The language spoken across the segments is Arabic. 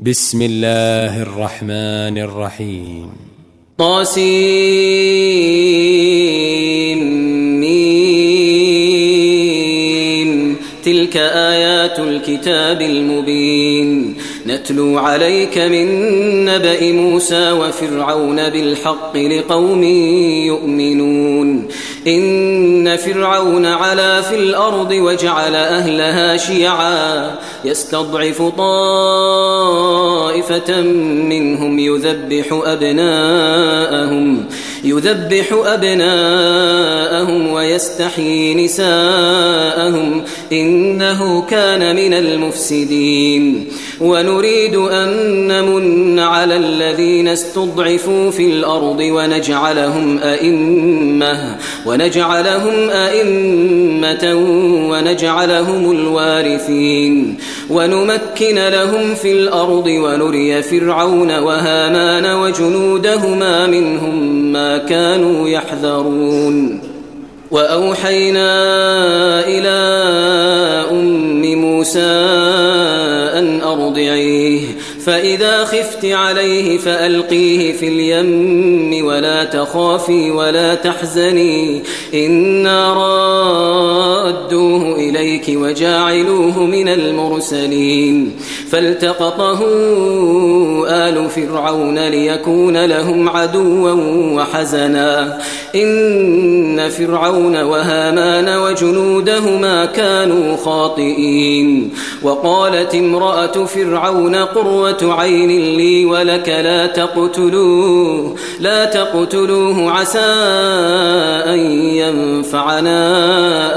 بسم الله الرحمن الرحيم. طاسيم. تلك آيات الكتاب المبين نتلو عليك من نبأ موسى وفرعون بالحق لقوم يؤمنون. إن فرعون علا في الأرض وجعل أهلها شيعا يستضعف طائفة منهم يذبح أبناءهم ويستحيي نساءهم إنه كان من المفسدين. ونريد أن نمن على الذين استضعفوا في الأرض ونجعلهم أئمة ونجعلهم الوارثين ونمكن لهم في الأرض ونري فرعون وهامان وجنودهما منهم ما كانوا يحذرون. وأوحينا إلى أم موسى أن أرضعيه فإذا خفت عليه فألقيه في اليم ولا تخافي ولا تحزني إنا رادوه إليك وجاعلوه من المرسلين. فالتقطه آل فرعون ليكون لهم عدوا وحزنا إن فرعون وهامان وجنودهما كانوا خاطئين. وقالت امرأة فرعون قرة عين لي ولك لا تقتلوه عسى أن ينفعنا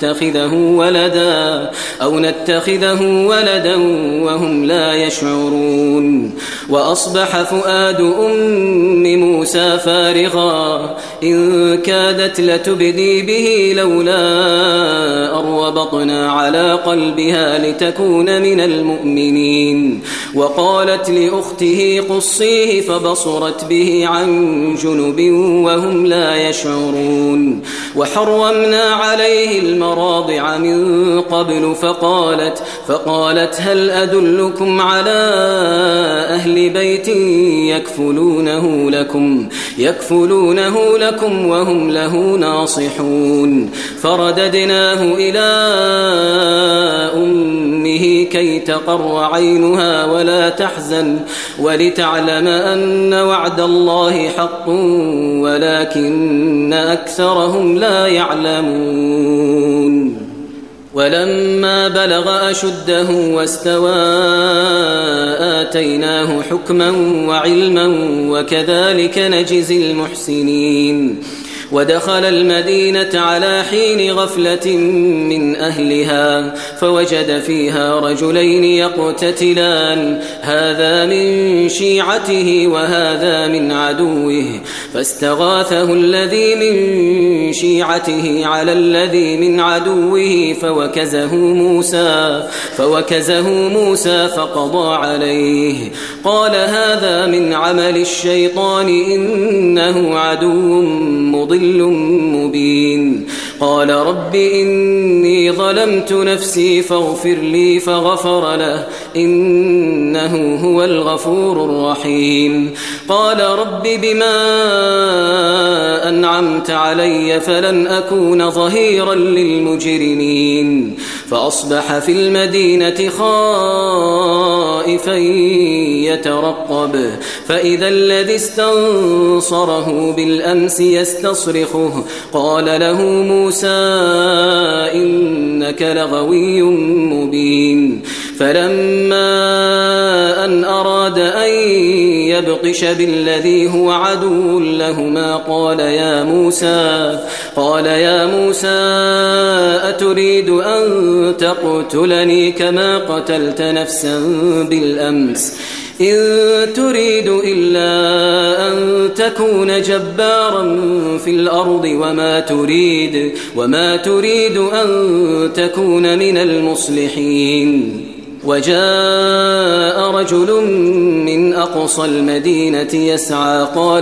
أو نتخذه ولدا وهم لا يشعرون. وأصبح فؤاد أم موسى فارغا إن كادت لتبدي به لولا أربطنا على قلبها لتكون من المؤمنين. وقالت لأخته قصيه فبصرت به عن جنب وهم لا يشعرون. وحرمنا عليه المراضع من قبل فقالت هل أدلكم على أهل بيت يكفلونه لكم وهم له ناصحون. فرددناه إلى أمه كي تقر عينها ولا تحزن ولتعلم أن وعد الله حق ولكن أكثرهم لا يعلمون. ولما بلغ أشده واستوى آتيناه حكما وعلما وكذلك نجزي المحسنين. ودخل المدينة على حين غفلة من أهلها فوجد فيها رجلين يقتتلان هذا من شيعته وهذا من عدوه فاستغاثه الذي من شيعته على الذي من عدوه فوكزه موسى فقضى عليه. قال هذا من عمل الشيطان إنه عدو مضل مبين. قال رب إني ظلمت نفسي فاغفر لي فغفر له إنه هو الغفور الرحيم. قال رب بما أنعمت علي فلن أكون ظهيرا للمجرمين. فأصبح في المدينة خائفا يترقب فإذا الذي استنصره بالأمس يستصرخه قال له موسى إنك لغوي مبين. فلما أن أراد أن يبطش بالذي هو عدو لهما قال يا موسى أتريد أن تقتلني كما قتلت نفسا بالأمس إن تريد إلا أن تكون جبارا في الأرض وما تريد أن تكون من المصلحين. وجاء رجل من أقصى المدينة يسعى قال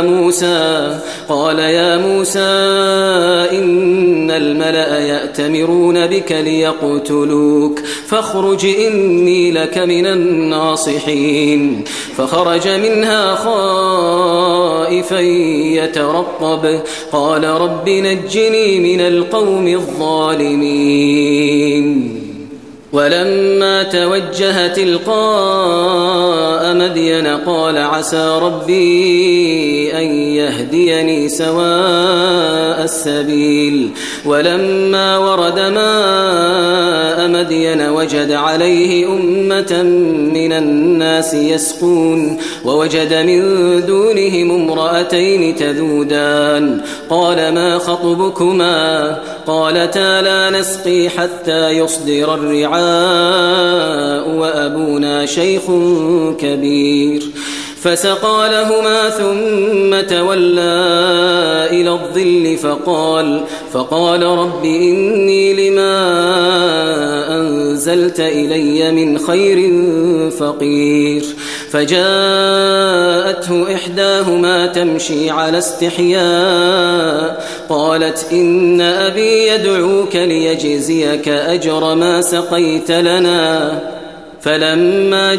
يا موسى إن الملأ يأتمرون بك ليقتلوك فاخرج إني لك من الناصحين. فخرج منها خائفا يترقب قال رب نجني من القوم الظالمين. ولما توجه تلقاء مدين قال عسى ربي أن يهديني سواء السبيل. ولما ورد ماء مدين وجد عليه أمة من الناس يسقون ووجد من دونهم امرأتين تذودان قال ما خطبكما قالتا لا نسقي حتى يصدر الرعاء وأبونا شيخ كبير. فسقى لهما ثم تولى إلى الظل فقال رب إني لما أنزلت إلي من خير فقير. فجاءته إحداهما تمشي على استحياء قالت إن أبي يدعوك ليجزيك أجر ما سقيت لنا. فلما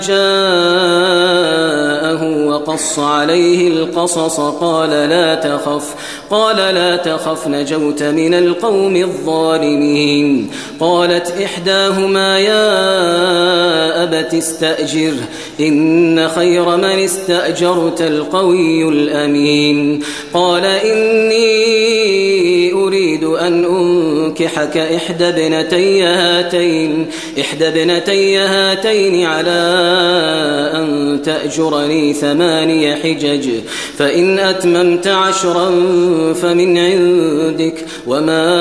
جاءه وقص عليه القصص قال لا تخف نجوت من القوم الظالمين. قالت إحداهما يا أبت استأجره إن خير من استأجرت القوي الأمين. قال إني أريد أن أنكحك إحدى ابنتي هاتين على أن تأجرني 8 حجج فإن أتممت 10 فمن عندك وما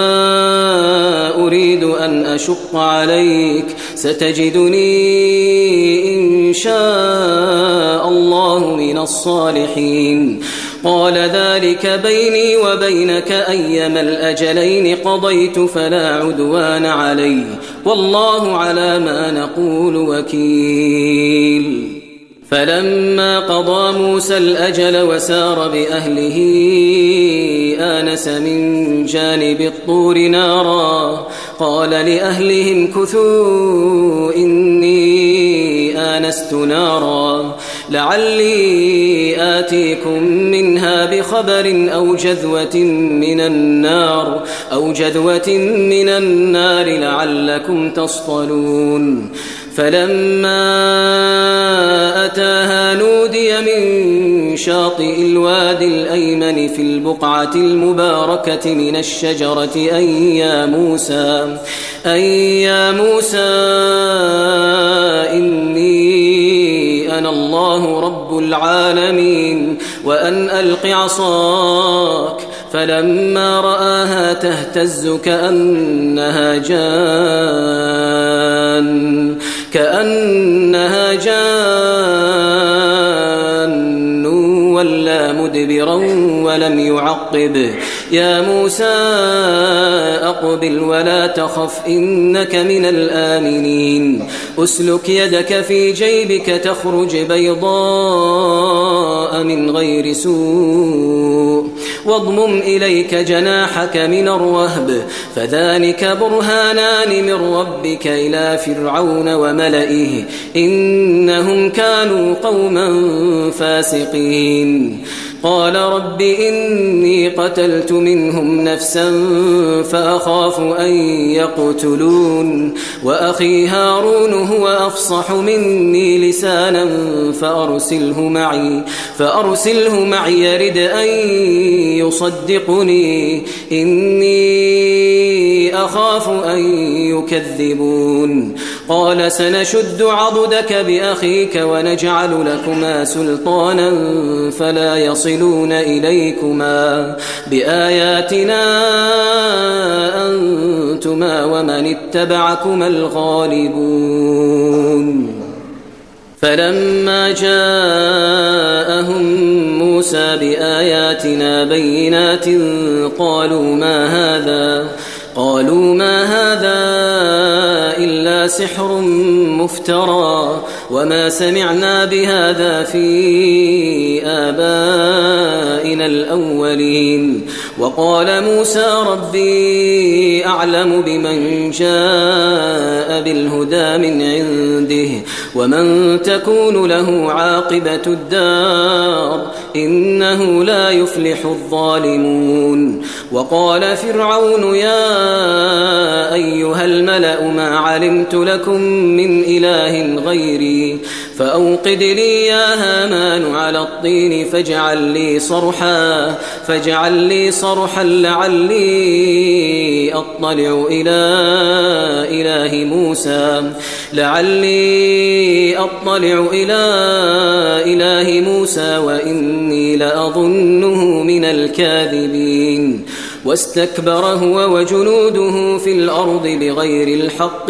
أريد أن أشق عليك ستجدني إن شاء الله من الصالحين. قال ذلك بيني وبينك أيما الأجلين قضيت فلا عدوان علي والله على ما نقول وكيل. فلما قضى موسى الأجل وسار بأهله آنس من جانب الطور نارا قال لأهلهم كثوا إني آنست نارا لعلي آتيكم منها بخبر أو جذوة من النار لعلكم تصطلون. فلما أتاها نودي من شاطئ الوادي الأيمن في البقعة المباركة من الشجرة أي يا موسى إني أنا الله رب العالمين وأن ألق عصاك. فلما رآها تهتز كأنها جان ولا مدبرا ولم يعقب. يا موسى أقبل ولا تخف إنك من الآمنين. أسلك يدك في جيبك تخرج بيضاء من غير سوء واضمم إليك جناحك من الرهب فذلك برهانان من ربك إلى فرعون وملئه إنهم كانوا قوما فاسقين. قال رب إني قتلت منهم نفسا فأخاف أن يقتلون وأخي هارون هو أفصح مني لسانا فأرسله معي يرد أن يصدقني إني أخاف أن يكذبون. قال سنشد عضدك بأخيك ونجعل لكما سلطانا فلا يصلون إليكما بآياتنا أنتما ومن اتبعكما الغالبون. فلما جاءهم موسى بآياتنا بينات قالوا ما هذا إلا سحر مفترى وما سمعنا بهذا في آبائنا الأولين. وقال موسى ربي أعلم بمن جاء بالهدى من عنده ومن تكون له عاقبة الدار إنه لا يفلح الظالمون. وقال فرعون يا أيها الملأ ما علمت لكم من إله غيري فأوقد لي يا هامان على الطين فاجعل لي صرحا لعلي أطلع إلى إله موسى وإني لأظنه من الكاذبين. واستكبر هو وجنوده في الأرض بغير الحق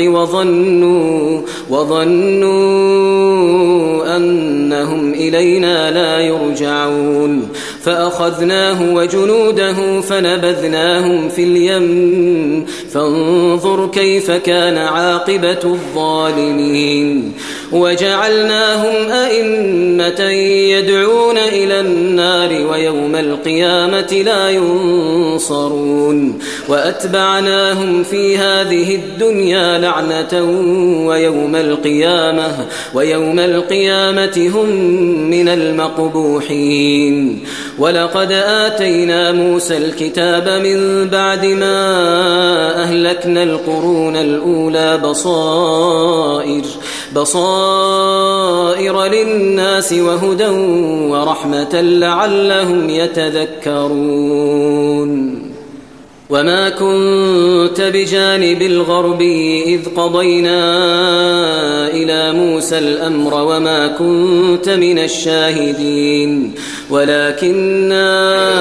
وظنوا أنهم إلينا لا يرجعون. فأخذناه وجنوده فنبذناهم في اليم فانظر كيف كان عاقبة الظالمين. وجعلناهم أئمة يدعون إلى النار ويوم القيامة لا ينصرون. وأتبعناهم في هذه الدنيا لعنة ويوم القيامة هم من المقبوحين. ولقد آتينا موسى الكتاب من بعد ما أهلكنا القرون الأولى بصائر للناس وهدى ورحمة لعلهم يتذكرون. وما كنت بجانب الغربي إذ قضينا إلى موسى الأمر وما كنت من الشاهدين ولكننا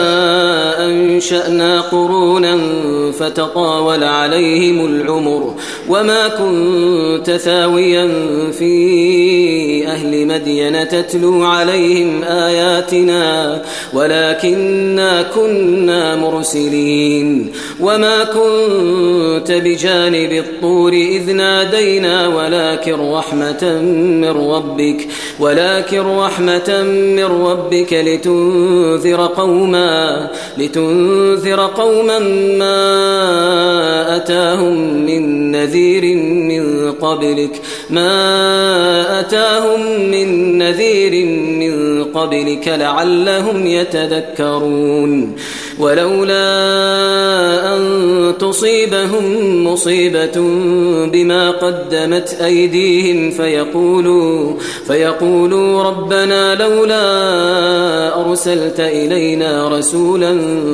أنشأنا قرونا فتطاول عليهم العمر وما كنت ثاويا في أهل مدين تتلو عليهم آياتنا ولكننا كنا مرسلين. وما كنت بجانب الطور إذ نادينا ولكن رحمة من ربك لتنذر قوما ما أتاهم من نذير من قبلك لعلهم يتذكرون. ولولا أن تصيبهم مصيبة بما قدمت أيديهم فيقولوا ربنا لولا أرسلت إلينا رسولا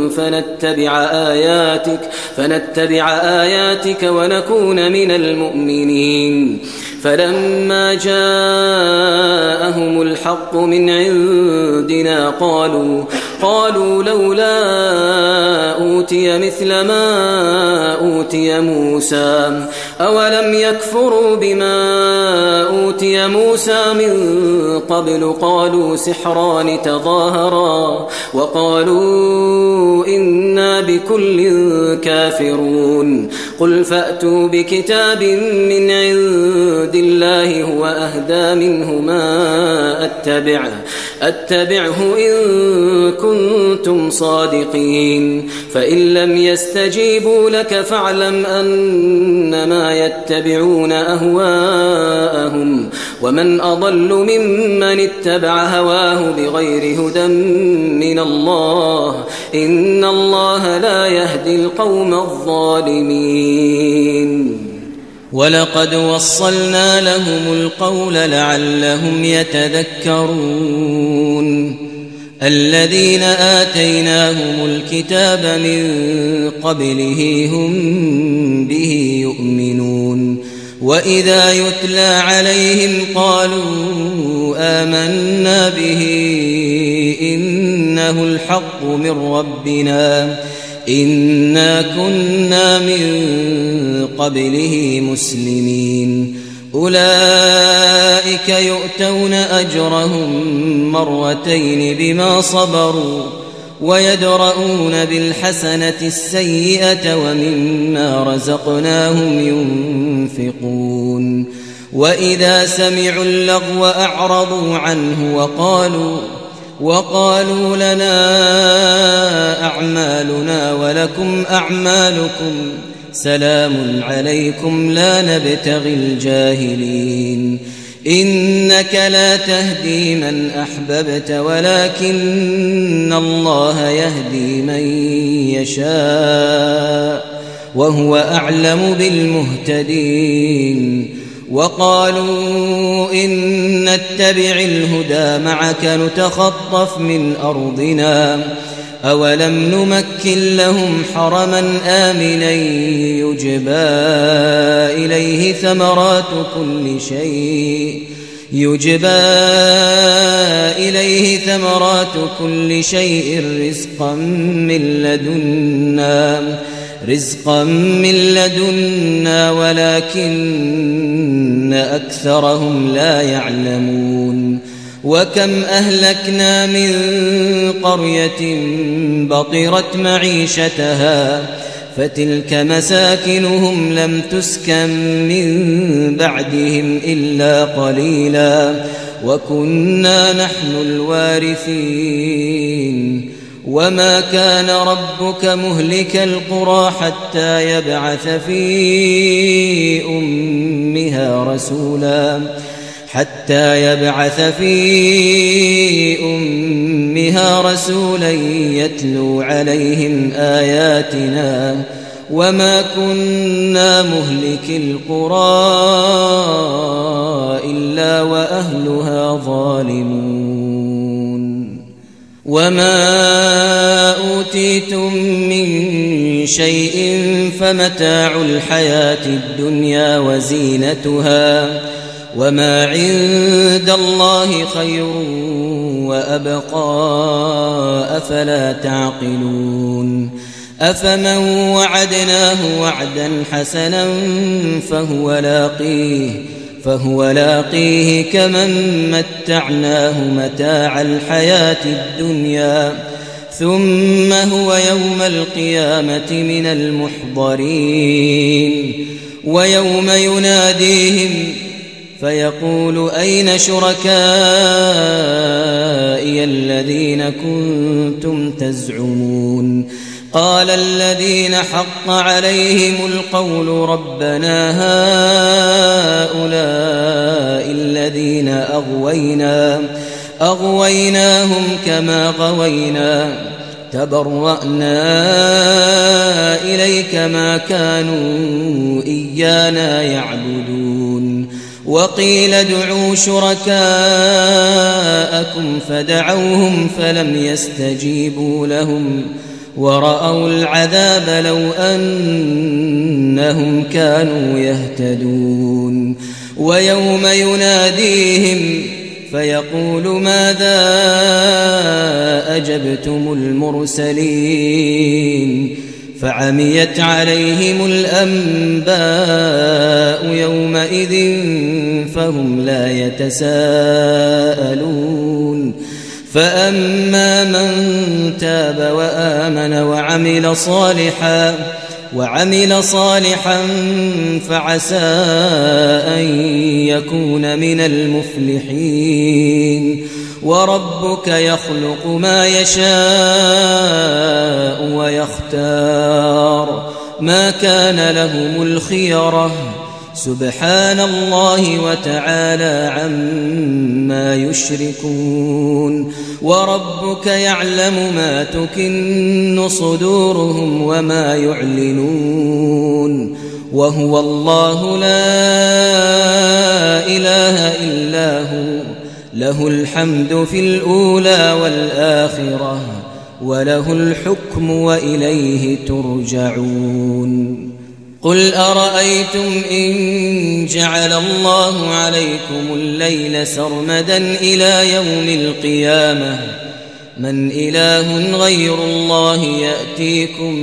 فنتبع آياتك ونكون من المؤمنين. فلما جاءهم الحق من عندنا قالوا لولا أوتي مثل ما أوتي موسى أولم يكفروا بما أوتي موسى من قبل قالوا سحران تظاهرا وقالوا إنا بكل كافرون. قل فأتوا بكتاب من عند الله هو أهدى منه ما أتبعه إن كنتم صادقين. فإن لم يستجيبوا لك فاعلم أنما يتبعون أهواءهم ومن أضل ممن اتبع هواه بغير هدى من الله إن الله لا يهدي القوم الظالمين. ولقد وصلنا لهم القول لعلهم يتذكرون. الذين آتيناهم الكتاب من قبله هم به يؤمنون. وإذا يتلى عليهم قالوا آمنا به إنه الحق من ربنا إنا كنا من قبله مسلمين. أولئك يؤتون أجرهم مرتين بما صبروا ويدرؤون بالحسنة السيئة ومما رزقناهم ينفقون وإذا سمعوا اللغو أعرضوا عنه وقالوا لنا أعمالنا ولكم أعمالكم سلام عليكم لا نبتغي الجاهلين إنك لا تهدي من أحببت ولكن الله يهدي من يشاء وهو أعلم بالمهتدين وقالوا إن نتبع الهدى معك نتخطف من أرضنا أولم نمكن لهم حرما آمنا يجبى إليه ثمرات كل شيء رزقا من لدنا ولكن أكثرهم لا يعلمون وكم أهلكنا من قرية بطرت معيشتها فتلك مساكنهم لم تسكن من بعدهم إلا قليلا وكنا نحن الوارثين وما كان ربك مهلك القرى حتى يبعث في أمها رسولا يتلو عليهم آياتنا وما كنا مهلك القرى إلا وأهلها ظالمون وما أوتيتم من شيء فمتاع الحياة الدنيا وزينتها وما عند الله خير وأبقى أفلا تعقلون أفمن وعدناه وعدا حسنا فهو لاقيه كمن متعناه متاع الحياة الدنيا ثم هو يوم القيامة من المحضرين ويوم يناديهم فيقول أين شركائي الذين كنتم تزعمون قال الذين حق عليهم القول ربنا هؤلاء الذين أغويناهم كما غوينا تبرأنا إليك ما كانوا إيانا يعبدون وقيل ادعوا شركاءكم فدعوهم فلم يستجيبوا لهم ورأوا العذاب لو أنهم كانوا يهتدون ويوم يناديهم فيقول ماذا أجبتم المرسلين فعميت عليهم الأنباء يومئذ فهم لا يتساءلون فأما من تاب وآمن وعمل صالحا فعسى أن يكون من المفلحين وربك يخلق ما يشاء ويختار ما كان لهم الخيرة سبحان الله وتعالى عما يشركون وربك يعلم ما تكن صدورهم وما يعلنون وهو الله لا إله إلا هو له الحمد في الأولى والآخرة وله الحكم وإليه ترجعون قل أرأيتم إن جعل الله عليكم الليل سرمدا إلى يوم القيامة من إله غير الله يأتيكم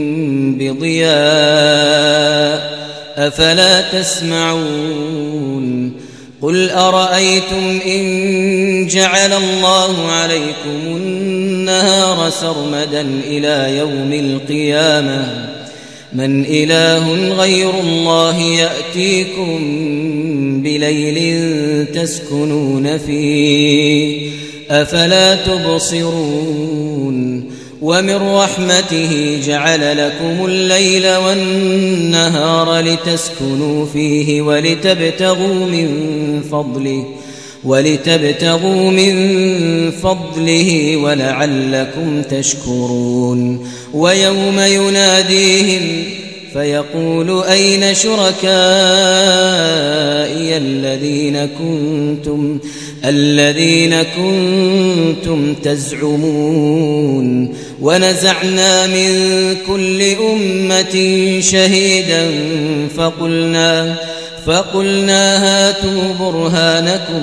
بضياء أفلا تسمعون قل أرأيتم إن جعل الله عليكم النهار النهار سرمدا إلى يوم القيامة من إله غير الله يأتيكم بليل تسكنون فيه أفلا تبصرون ومن رحمته جعل لكم الليل والنهار لتسكنوا فيه ولتبتغوا من فضله ولعلكم تشكرون ويوم يناديهم فيقول أين شركائي الذين كنتم تزعمون ونزعنا من كل أمة شهيدا فقلنا هاتوا برهانكم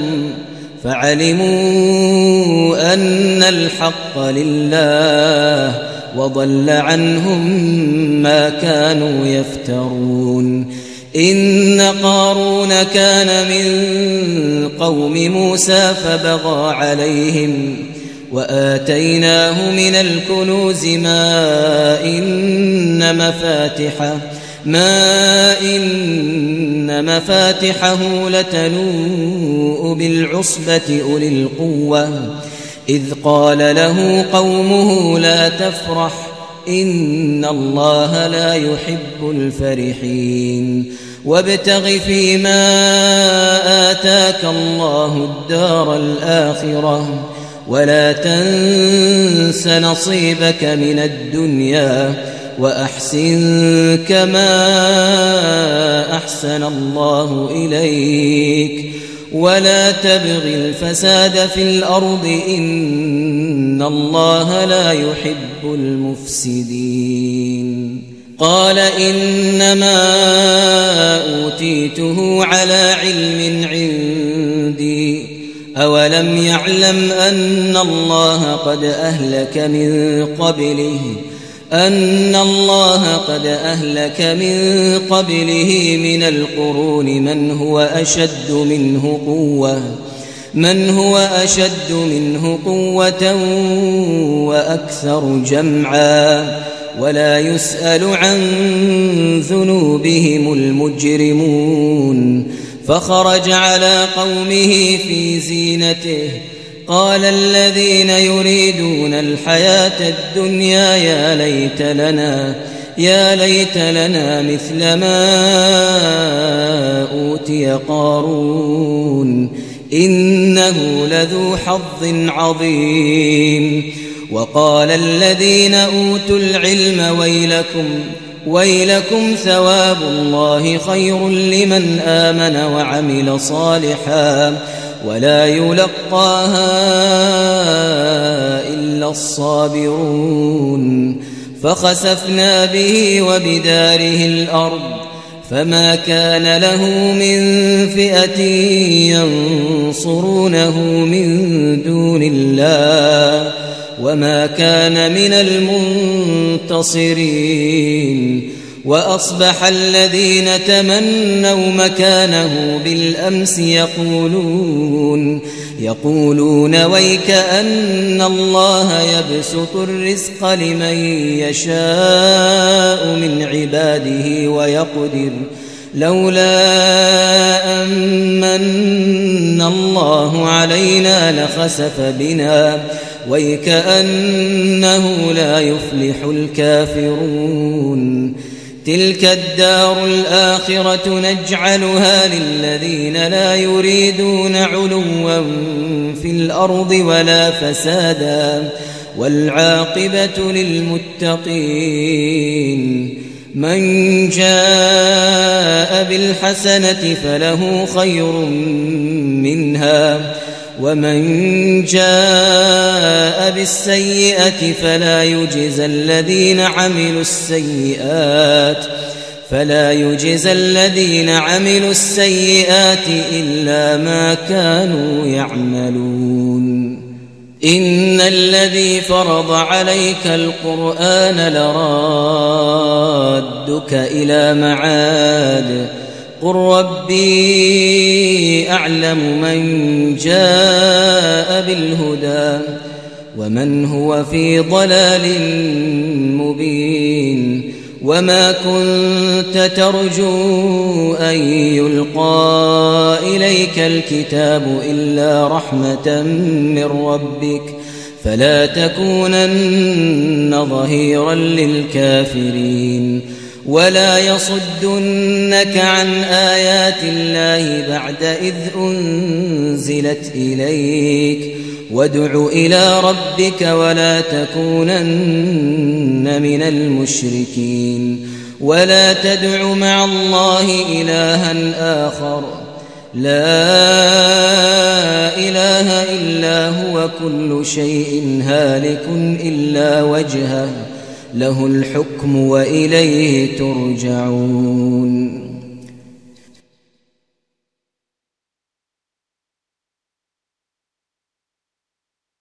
فعلموا أن الحق لله وضل عنهم ما كانوا يفترون إن قارون كان من قوم موسى فبغى عليهم وآتيناه من الكنوز ما إن مفاتحه لتنوء بالعصبة أولي القوة إذ قال له قومه لا تفرح إن الله لا يحب الفرحين وابتغ فيما آتاك الله الدار الآخرة ولا تنس نصيبك من الدنيا وأحسن كما أحسن الله إليك ولا تبغ الفساد في الأرض إن الله لا يحب المفسدين قال إنما أوتيته على علم عندي أولم يعلم أن الله قد أهلك من قبله من القرون من هو أشد منه قوة وأكثر جمعا ولا يسأل عن ذنوبهم المجرمون فخرج على قومه في زينته قال الذين يريدون الحياة الدنيا يا ليت لنا مثل ما أوتي قارون إنه لذو حظ عظيم وقال الذين أوتوا العلم ويلكم ثواب الله خير لمن آمن وعمل صالحا ولا يلقاها إلا الصابرون فخسفنا به وبداره الأرض فما كان له من فئة ينصرونه من دون الله وما كان من المنتصرين وأصبح الذين تمنوا مكانه بالأمس يقولون ويك أن الله يبسط الرزق لمن يشاء من عباده ويقدر لولا أمن الله علينا لخسف بنا ويكأنه لا يفلح الكافرون تلك الدار الآخرة نجعلها للذين لا يريدون علوا في الأرض ولا فسادا والعاقبة للمتقين من جاء بالحسنة فله خير منها ومن جاء بالسيئة فلا يجزى الذين عملوا السيئات إلا ما كانوا يعملون إن الذي فرض عليك القرآن لرادك إلى معاد قل ربي أعلم من جاء بالهدى ومن هو في ضلال مبين وما كنت ترجو أن يلقى إليك الكتاب إلا رحمة من ربك فلا تكونن ظهيرا للكافرين ولا يصدنك عن آيات الله بعد إذ أنزلت إليك وادع إلى ربك ولا تكونن من المشركين ولا تدع مع الله إلها آخر لا إله إلا هو كل شيء هالك إلا وجهه له الحكم وإليه ترجعون